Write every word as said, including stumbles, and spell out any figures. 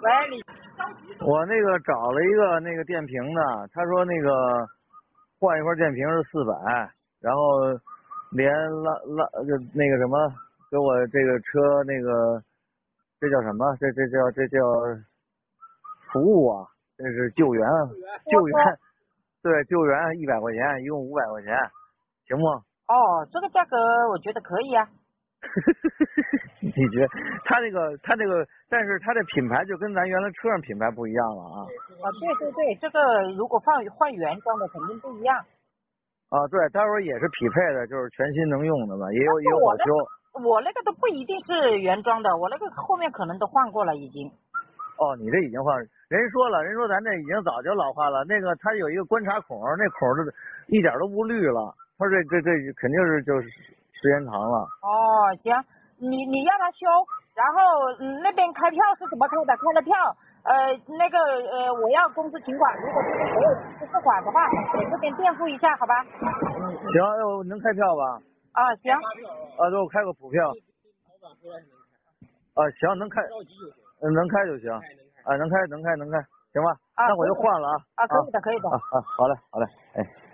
喂，你我那个找了一个那个电瓶的，他说那个换一块电瓶是四百，然后连拉拉就那个什么给我这个车那个这叫什么？这这叫这叫服务啊，这是救援救援，对救援一百块钱，一共五百块钱，行不？ 哦，这个价格我觉得可以啊。 你觉得他那个他那个，但是他的品牌就跟咱原来车上品牌不一样了啊。 啊，对对对，这个如果换换原装的肯定不一样。 啊，对，待会儿也是匹配的，就是全新能用的嘛，也有也有我保修。 那我那个都不一定是原装的，我那个后面可能都换过了已经。 哦，你这已经换，人说了，人说咱这已经早就老化了，那个它有一个观察孔，那孔儿一点都不绿了，他这这这肯定是就是时间长了。 哦，行，你你让他修，然后嗯那边开票是怎么开的？开了票，呃那个呃我要公司请款，如果这边没有不付款的话，我这边垫付一下，好吧？ 行，我能开票吧？ 啊，行。 啊，给我开个补票。啊，行，能开，嗯，能开就行。啊，能开，能开，能开，行吧？ 啊， 那我就换了啊。 啊，可以的，可以的。 啊啊，好嘞，好嘞，哎。